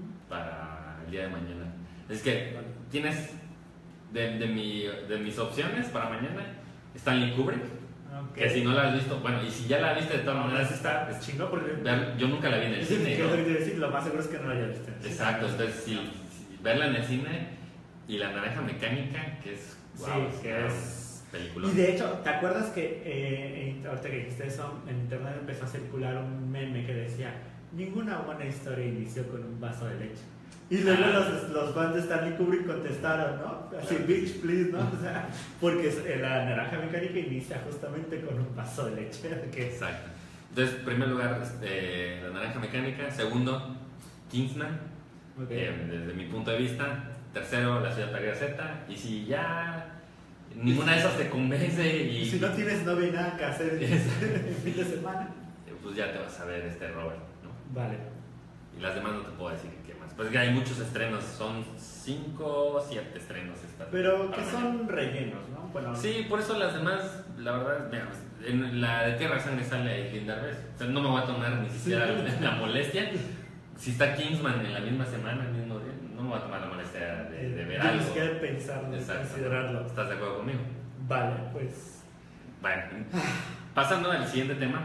para el día de mañana. Es que tienes de, de, mi, de mis opciones para mañana Stanley Kubrick, Ok. que si no la has visto, bueno, y si ya la viste de todas No, maneras, sí está es chingo porque. ver- yo nunca la vi en el Es cine, que ¿no? lo que te iba a decir, lo más seguro es que no lo haya visto. Exacto, entonces si, si verla en el cine y La Naranja Mecánica, que es, Sí, wow, que una es- película. Y de hecho, ¿te acuerdas que eh, en- ahorita que dijiste eso, en internet empezó a circular un meme que decía: ninguna buena historia inició con un vaso de leche? Y luego Ah. los, los fans de Stanley Kubrick contestaron, ¿no? Así, Claro. bitch, please, ¿no? O sea, porque es- eh, La Naranja Mecánica inicia justamente con un vaso de leche. Que Exacto. Entonces, en primer lugar, este, La Naranja Mecánica. Segundo, Kingsman, Ok. eh, desde mi punto de vista. Tercero, La Ciudad Perdida Z. Y si ya ninguna de esas te convence y Y si no tienes novia y nada que hacer en el fin de semana. eh, pues ya te vas a ver este Robert, ¿no? Vale. Y las demás no te puedo decir qué más. Pues que hay muchos estrenos, son cinco o siete estrenos esta Pero para que mañana. son rellenos, ¿no? Bueno, Sí, por eso las demás, la verdad, mira, pues, en la de Tierra de Sangre sale Aislinn Derbez. O sea, no me voy a tomar ni siquiera Sí. la molestia. Si está Kingsman en la misma semana, el mismo día, no me voy a tomar la molestia de, de ver Yo algo. ni siquiera pensarlo, Exacto. considerarlo. ¿Estás de acuerdo conmigo? Vale, pues. Bueno, pasando al siguiente tema,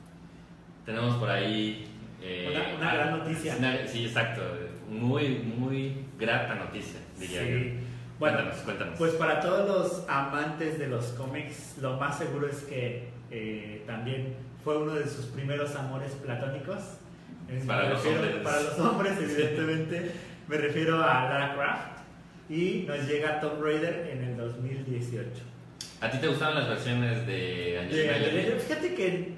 tenemos por ahí... eh, Una- una gran noticia. una- sí, exacto. Muy, muy grata noticia, diría yo. Sí. Bueno, Cuéntanos, cuéntanos. pues para todos los amantes de los cómics, lo más seguro es que eh, también fue uno de sus primeros amores platónicos. Es- Para me los refiero- hombres. Para los hombres, evidentemente. Me refiero a Lara Croft. Y nos llega Tomb Raider en el dos mil dieciocho. ¿A ti te gustaban las versiones de De- Angelina de- Jolie? fíjate que,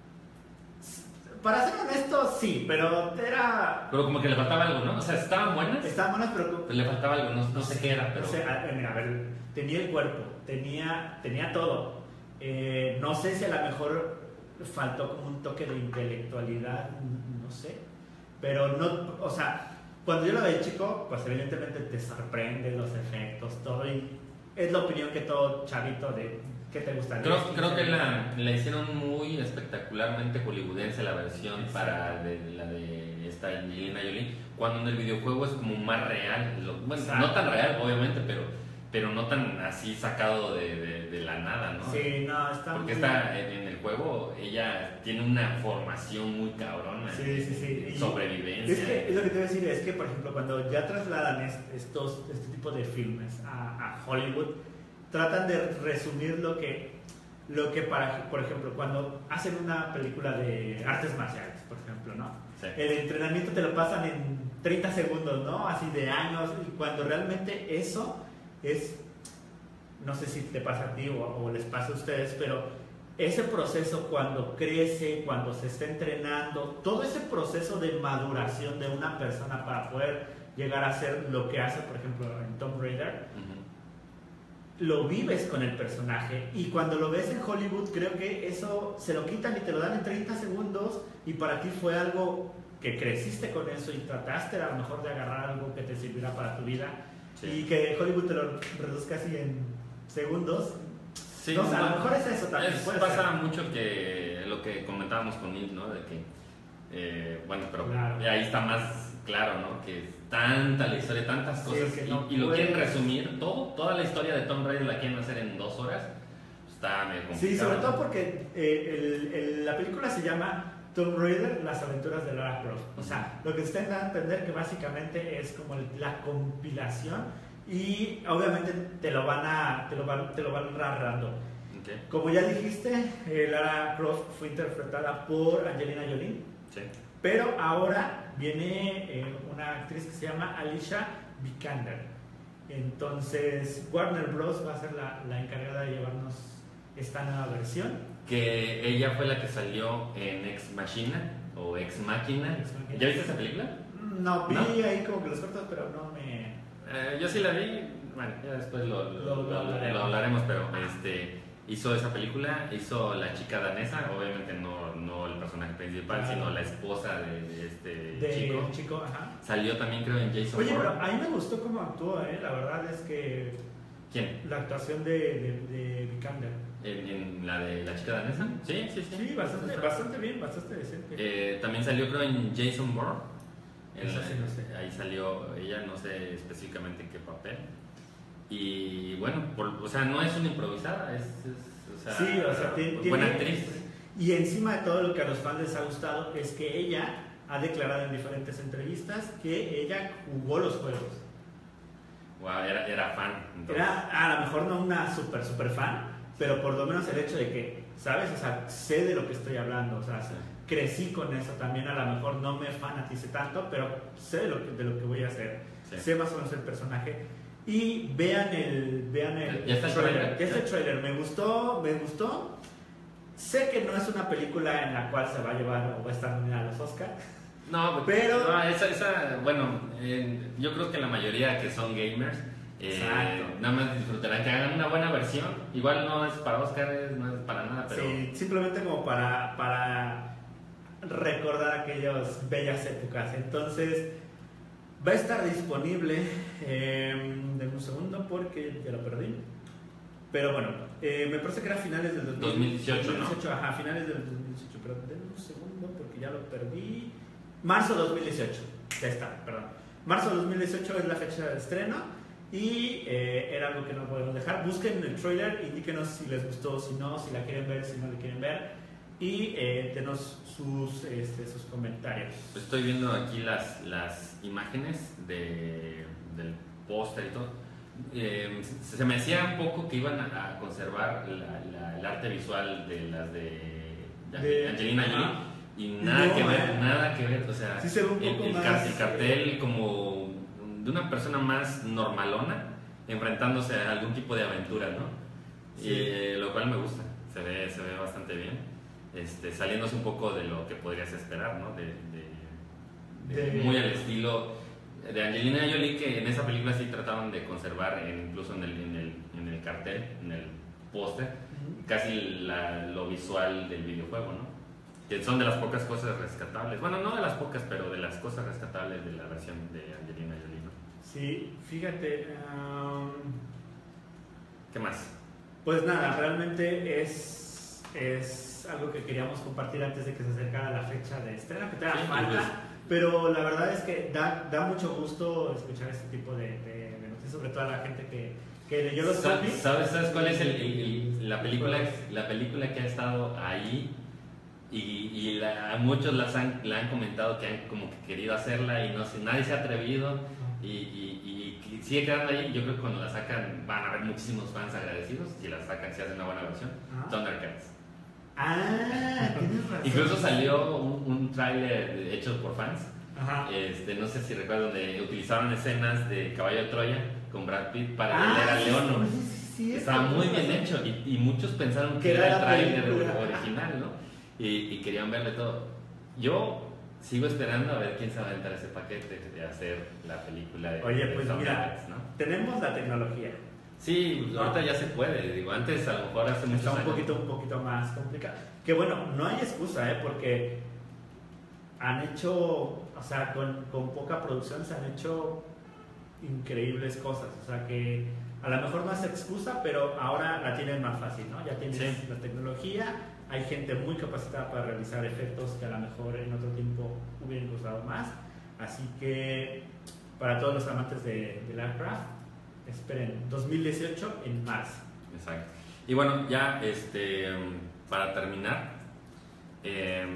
para ser honesto, sí, pero era. Pero como que le faltaba algo, ¿no? O sea, estaban buenas, Estaban buenas, pero. pero le faltaba algo, no, no sé qué era, pero... O sea, a, mira, a ver, tenía el cuerpo, tenía, tenía todo. Eh, no sé si a lo mejor faltó como un toque de intelectualidad, no sé. Pero no, o sea, cuando yo lo veía chico, pues evidentemente te sorprende los efectos, todo. Y es la opinión que todo chavito de qué te gustaría. Creo, creo que la, la hicieron muy espectacularmente hollywoodense la versión Exacto. para de, la de esta Angelina Jolie, cuando en el videojuego es como más real. Lo- bueno, Exacto. no tan real, obviamente, pero, pero no tan así sacado de, de, de la nada, ¿no? Sí, no, está Porque muy- está en, en el juego, ella tiene una formación muy cabrona. Sí, sí, sí. Y Sobrevivencia. Es que es lo que te voy a decir, es que por ejemplo cuando ya trasladan est- estos, este tipo de filmes a, a Hollywood, tratan de resumir lo que, lo que para, por ejemplo, cuando hacen una película de artes marciales, por ejemplo, ¿no? Sí. El entrenamiento te lo pasan en treinta segundos, ¿no? Así de años, y cuando realmente eso es, no sé si te pasa a ti o, o les pasa a ustedes, pero ese proceso cuando crece, cuando se está entrenando, todo ese proceso de maduración de una persona para poder llegar a ser lo que hace, por ejemplo, en Tomb Raider, uh-huh. lo vives con el personaje, y cuando lo ves en Hollywood creo que eso se lo quitan y te lo dan en treinta segundos, y para ti fue algo que creciste con eso y trataste a lo mejor de agarrar algo que te sirviera para tu vida, sí. y que Hollywood te lo reduzca así en segundos. Sí, no, o sea, no, a lo mejor es eso también. Es, pasa ser. mucho que lo que comentábamos con Neil, ¿no? De que, eh, bueno, pero claro. ahí está más claro, ¿no? Que es tanta la historia, tantas cosas, sí, no y, y lo quieren resumir, todo, toda la historia de Tomb Raider la quieren hacer en dos horas, pues está medio complicado. Sí, sobre todo porque eh, el, el, la película se llama Tomb Raider, las aventuras de Lara Croft. O sea, lo que se está dando a entender que básicamente es como la compilación, y obviamente te lo van a te lo van, te lo van narrando. Okay. Como ya dijiste, eh, Lara Croft fue interpretada por Angelina Jolie. Sí. Pero ahora viene eh, una actriz que se llama Alicia Vikander. Entonces Warner Bros. Va a ser la, la encargada de llevarnos esta nueva versión. Que ella fue la que salió en Ex Machina o Ex Máquina. ¿Ya viste esa película? No, vi ¿No? ahí como que los cortos, pero no me... Eh, yo sí la vi, bueno, ya después lo, lo, lo, lo, hablaremos. lo hablaremos, pero este, hizo esa película, hizo La chica danesa, obviamente no, no el personaje principal, claro. sino la esposa de, de este de chico. chico ajá. Salió también creo en Jason Oye, Bourne. Pero a mí me gustó cómo actuó, ¿eh? La verdad es que... ¿Quién? La actuación de, de, de Vikander. ¿En, ¿En la de La chica danesa? Sí, sí, sí. Sí, bastante, bastante bien, bastante decente. Eh, también salió creo en Jason Bourne. Eso sí, no sé. Ahí salió ella, no sé específicamente en qué papel. Y bueno, por, o sea, no es una improvisada, es, es o sea, sí, o sea, tiene, buena actriz. Y encima de todo lo que a los fans les ha gustado es que ella ha declarado en diferentes entrevistas que ella jugó los juegos. Wow, era, era fan. Entonces. Era a lo mejor no una super, super fan, pero por lo menos el hecho de que, ¿sabes? O sea, sé de lo que estoy hablando, o sea, sí. crecí con eso también, a lo mejor no me fanaticé tanto, pero sé de lo que, de lo que voy a hacer, sí. sé más o menos el personaje, y vean el, vean el, ya está el trailer, trailer, ya está el trailer, me gustó, me gustó, sé que no es una película en la cual se va a llevar o va a estar nominada a los Oscars, no, pero no, esa, esa, bueno, eh, yo creo que la mayoría que son gamers, Eh, nada más disfrutarán, que hagan una buena versión. Igual no es para Oscars, no es para nada, pero sí, simplemente como para, para recordar aquellas bellas épocas. Entonces va a estar disponible eh, denme un segundo porque ya lo perdí, pero bueno, eh, me parece que era finales del dos mil dieciocho, dos mil dieciocho, ¿no? Ajá, finales del dos mil dieciocho, pero denme un segundo porque ya lo perdí. Marzo dos mil dieciocho, ya está, perdón. Marzo dos mil dieciocho es la fecha de estreno. Y eh, era algo que no podemos dejar. Busquen el trailer, indíquenos si les gustó, si no, si la quieren ver, si no la quieren ver. Y eh, denos sus, este, sus comentarios. Estoy viendo aquí las, las imágenes de, del póster y todo. Eh, se me hacía un poco que iban a, a conservar la, la, el arte visual de las de, de Angelina Jolie. Y nada no, que ver, eh. nada que ver. O sea, sí se ve un el, poco el, más, el cartel como de una persona más normalona enfrentándose a algún tipo de aventura, ¿no? Sí. Y eh, lo cual me gusta, se ve, se ve bastante bien, este, saliéndose un poco de lo que podrías esperar, ¿no? De, de, de, de... muy al estilo de Angelina Jolie, que en esa película sí trataban de conservar, en, incluso en el, en, el, en el cartel, en el póster, uh-huh. casi la, lo visual del videojuego, ¿no? Que son de las pocas cosas rescatables, bueno, no de las pocas, pero de las cosas rescatables de la versión de Angelina Jolie, ¿no? Sí, fíjate. Um, ¿Qué más? Pues nada, realmente es, es algo que queríamos compartir antes de que se acercara la fecha de estreno, que te da sí, falta, pues, pero la verdad es que da, da mucho gusto escuchar este tipo de, de, de noticias, sobre todo a la gente que, que leyó los cómics. ¿Sabes, ¿Sabes cuál es el, el, el, la, película, la película que ha estado ahí? Y, y la, a muchos las han, la han comentado que han como que querido hacerla y no sé, nadie se ha atrevido. y, y, y sigue quedando ahí. Yo creo que cuando la sacan van a haber muchísimos fans agradecidos si la sacan, si hacen una buena versión. Ajá. Thundercats. Ah, tienes razón. Incluso salió un, un tráiler hecho por fans. Ajá. Este, no sé si recuerdan, donde utilizaron escenas de Caballo de Troya con Brad Pitt para Ah, vender a sí, Leono. sí, sí, sí, Estaba muy bien razón. hecho y, y muchos pensaron que Que era era el la tráiler película. original, ¿no? Y, y querían verle todo. Yo sigo esperando a ver quién se va a aventar ese paquete de hacer la película de Oye, de pues Thundercats, mira, ¿no? tenemos la tecnología. Sí, pues, No. ahorita ya se puede. Digo, antes a lo mejor hace muchos Está un años. poquito, un poquito más complicado. Que bueno, no hay excusa, ¿eh? Porque han hecho, o sea, con, con poca producción se han hecho increíbles cosas. O sea, que a lo mejor no es excusa, pero ahora la tienen más fácil, ¿no? Ya tienes Sí. la tecnología, hay gente muy capacitada para realizar efectos que a lo mejor en otro tiempo hubieran costado más. Así que para todos los amantes de, de Lovecraft, esperen dos mil dieciocho en marzo. Exacto. Y bueno, ya este, para terminar, eh,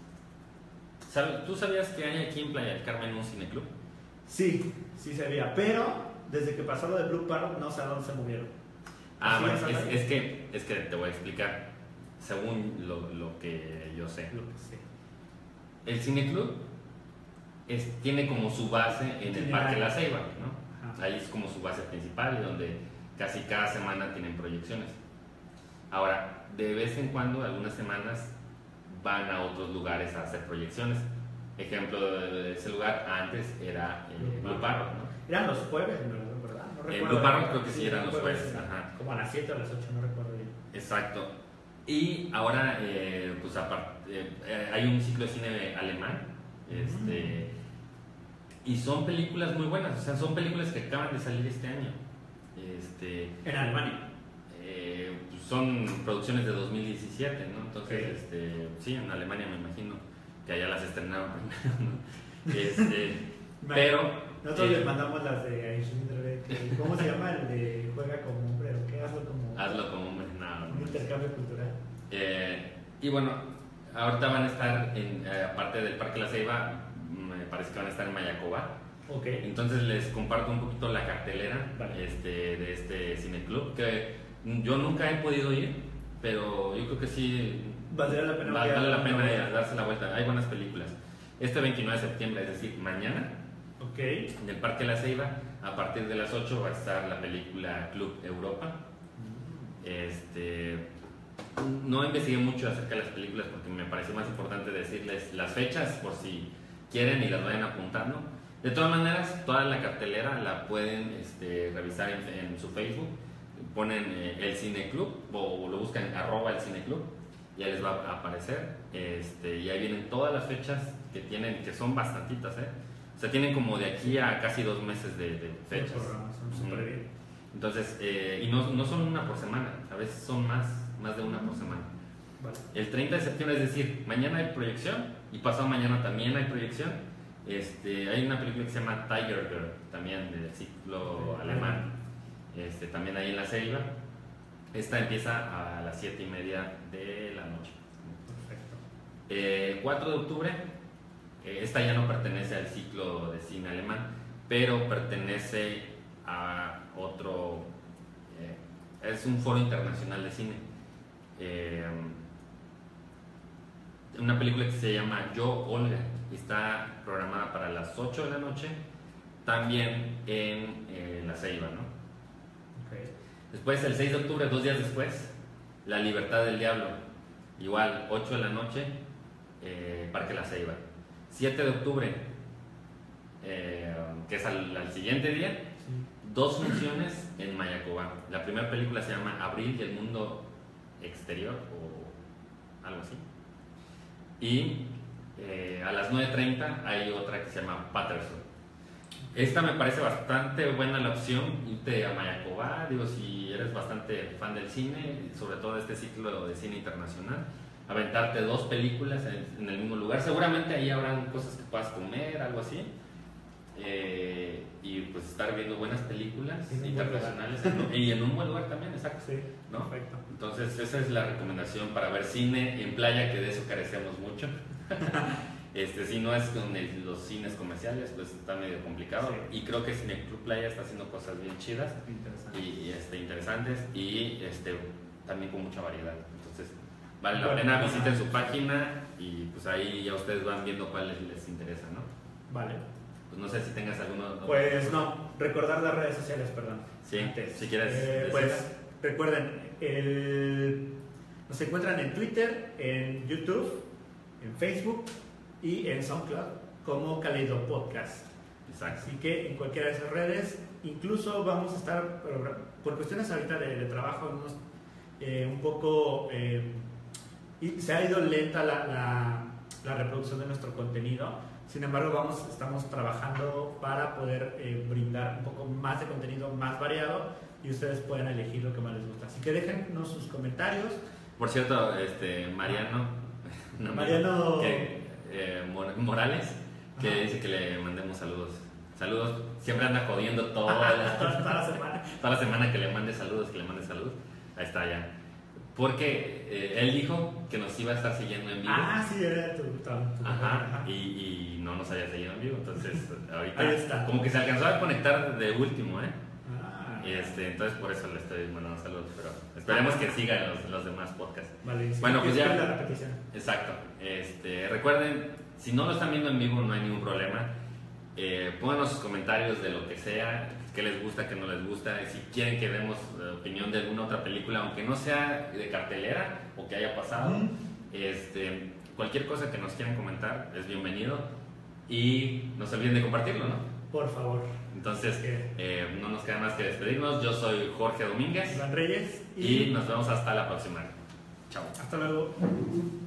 ¿sabes- ¿tú sabías que hay aquí en Playa del Carmen un cineclub? Sí, sí se veía, pero desde que pasó lo de Blue Parrot no sé a dónde se movieron. Ah, ¿Sí bueno, vas a es, hablar? es que, es que te voy a explicar, según lo, lo que yo sé. Lo que sé. El cineclub es, tiene como su base en el Tiene Parque la- La Ceiba, ¿no? Ajá. Ahí es como su base principal y donde casi cada semana tienen proyecciones. Ahora, de vez en cuando, algunas semanas, van a otros lugares a hacer proyecciones. Ejemplo de ese lugar antes era eh, Blue Blue Parrot, ¿no? Eran los jueves, ¿no? ¿Verdad? No En recuerdo. Blue Parrot creo que sí eran los jueves, jueves, era ajá. Como a las siete o a las ocho, no recuerdo bien. Exacto. Y ahora, eh, pues aparte, eh, eh, hay un ciclo de cine alemán, este, y son películas muy buenas, o sea, son películas que acaban de salir este año. Este, En Alemania. eh, pues son producciones de dos mil diecisiete, ¿no? Entonces, Ok. este, sí, en Alemania me imagino que allá las estrenaron primero, ¿no? Este, pero... Nosotros eh, les mandamos las de Aishin Drevet. ¿Cómo se llama? El de Juega como hombre o qué? Hazlo como hazlo como hombre, no, un no. intercambio cultural. Eh, y bueno, ahorita van a estar, en, eh, aparte del Parque La Ceiba, me parece que van a estar en Mayacoba. Ok. Entonces les comparto un poquito la cartelera Vale. este, de este cineclub, que yo nunca he podido ir, pero yo creo que sí Valdría la pena. vale, vale la una pena vuelta. darse la vuelta. Hay buenas películas. Este veintinueve de septiembre, es decir, mañana, Ok. en el Parque La Ceiba, a partir de las ocho va a estar la película Club Europa. Este, no investigué mucho acerca de las películas porque me pareció más importante decirles las fechas por si quieren y las vayan apuntando. De todas maneras, toda la cartelera la pueden este, revisar en, en su Facebook. Ponen eh, el Cineclub o lo buscan arroba el Cineclub, ya les va a aparecer. Este, y ahí vienen todas las fechas que tienen, que son bastantitas, ¿eh? O sea, tienen como de aquí a casi dos meses de, de fechas. Los programas son súper bien. Entonces, eh, y no, no son una por semana, a veces son más, más de una por semana. Vale. El treinta de septiembre, es decir, mañana hay proyección y pasado mañana también hay proyección. Este, hay una película que se llama Tiger Girl, también del ciclo alemán, este, también ahí en La Ceiba. Esta empieza a las siete y media de la noche. Perfecto. Eh, cuatro de octubre, eh, esta ya no pertenece al ciclo de cine alemán, pero pertenece a otro, eh, es un foro internacional de cine. Eh, una película que se llama Yo, Olga, y está programada para las ocho de la noche, también en eh, La Ceiba, ¿no? Ok. Después, el seis de octubre, dos días después, La Libertad del Diablo, igual, ocho de la noche, eh, Parque La Ceiba. siete de octubre, eh, que es al, al siguiente día, Sí. dos funciones en Mayacoba. La primera película se llama Abril y el mundo exterior, o algo así. Y eh, a las nueve treinta hay otra que se llama Patterson. Esta me parece bastante buena la opción, irte a Mayacoba, digo, si eres bastante fan del cine, sobre todo de este ciclo de cine internacional, aventarte dos películas en, en el mismo lugar. Seguramente ahí habrán cosas que puedas comer, algo así. Eh, y pues estar viendo buenas películas En un buen internacionales en un- y en un buen lugar también, exacto. Sí, ¿No? perfecto. Entonces esa es la recomendación para ver cine en playa, que de eso carecemos mucho. Este, si no es con el, los cines comerciales, pues está medio complicado. Sí. Y creo que Cineclub Playa está haciendo cosas bien chidas y, y este, interesantes y este, también con mucha variedad. Entonces, vale la pena, visiten su página y pues ahí ya ustedes van viendo cuáles les interesa, ¿no? Vale. Pues no sé si tengas alguno. Pues no, recordar las redes sociales, perdón. Sí, antes. Si quieres. Eh, pues recuerden, el, nos encuentran en Twitter, en YouTube, en Facebook y en SoundCloud como Kaleido Podcast. Exacto. Así que en cualquiera de esas redes, incluso vamos a estar, por cuestiones ahorita de, de trabajo, unos, eh, un poco, eh, y se ha ido lenta la, la, la reproducción de nuestro contenido. Sin embargo, vamos, estamos trabajando para poder eh, brindar un poco más de contenido más variado y ustedes puedan elegir lo que más les gusta. Así que déjennos sus comentarios. Por cierto, este Mariano, no, Mariano que, eh, Morales, que Ajá. dice que le mandemos saludos. Saludos, siempre anda jodiendo toda la, toda la semana. Toda la semana que le mande saludos, que le mande saludos. Ahí está ya. Porque eh, él dijo que nos iba a estar siguiendo en vivo. Ah, sí, era tu, tu, tu Ajá, ajá. Y, y no nos había seguido en vivo. Entonces, ahorita Ahí está. como que se alcanzó a conectar de último, ¿eh? Ah, y este, entonces por eso le estoy mandando saludos. Pero esperemos que sigan los, los demás podcasts. Vale, sí, bueno, pues ya. La repetición. Exacto. Este, recuerden, si no lo están viendo en vivo, no hay ningún problema. Eh, pónganos sus comentarios de lo que sea, qué les gusta, qué no les gusta, si quieren que demos uh, opinión de alguna otra película, aunque no sea de cartelera o que haya pasado. Mm. Este, cualquier cosa que nos quieran comentar es bienvenido y no se olviden de compartirlo, ¿no? Por favor. Entonces, eh, no nos queda más que despedirnos. Yo soy Jorge Domínguez. Iván Reyes. Y, y nos vemos hasta la próxima. Chao. Hasta luego.